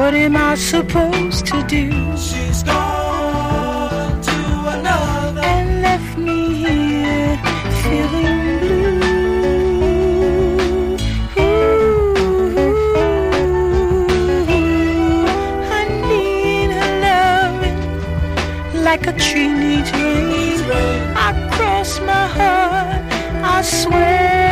What am I supposed to do? She's gone to another and left me here feeling blue. I need her loving like a tree needs rain. I cross my heart, I swear